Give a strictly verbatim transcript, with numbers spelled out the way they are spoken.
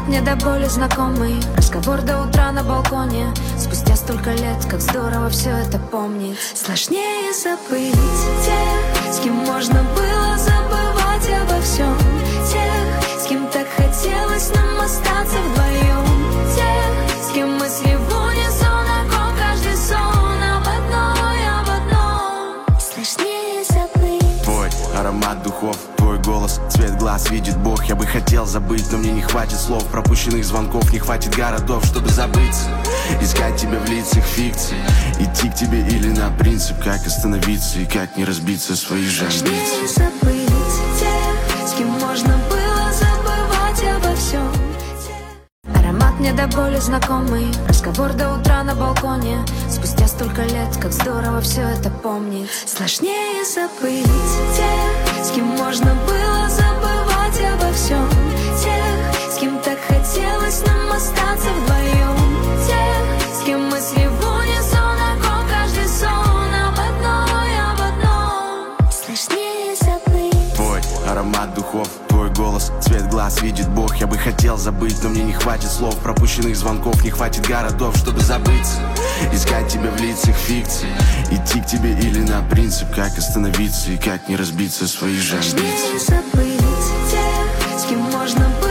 Аромат мне до боли знакомый, разговор до утра на балконе. Спустя столько лет, как здорово все это помнить. Сложнее забыть тех, с кем можно было забывать обо всем. Тех, с кем так хотелось нам остаться вдвоем. Тех, с кем мысли в унисон, а каждый сон об одной, об одном. Сложнее забыть. Твой аромат духов, твой голос, цвет глаз видит Бог. Я бы хотел забыть, но мне не хватит слов, пропущенных звонков, не хватит городов, чтобы забыться. Искать тебя в лицах фикции, идти к тебе или на принцип, как остановиться и как не разбиться свои же амбиции. Сложнее забыть тех, с кем можно было забывать обо всем. Аромат мне до боли знакомый, разговор до утра на балконе. Спустя столько лет, как здорово все это помнить. Сложнее забыть тех, с кем можно было забывать обо всем. Тех, с кем так хотелось нам остаться вдвоем. Тех, с кем мысли в унисон, а каждый сон об одной, об одном. Сложнее забыть. Твой аромат духов, твой голос, цвет глаз видит Бог. Я бы хотел забыть, но мне не хватит слов, пропущенных звонков, не хватит городов, чтобы забыться. Искать тебя в лицах фикции, идти к тебе или на принцип, как остановиться и как не разбиться свои же амбиции. Сложнее забыть тех, с кем можно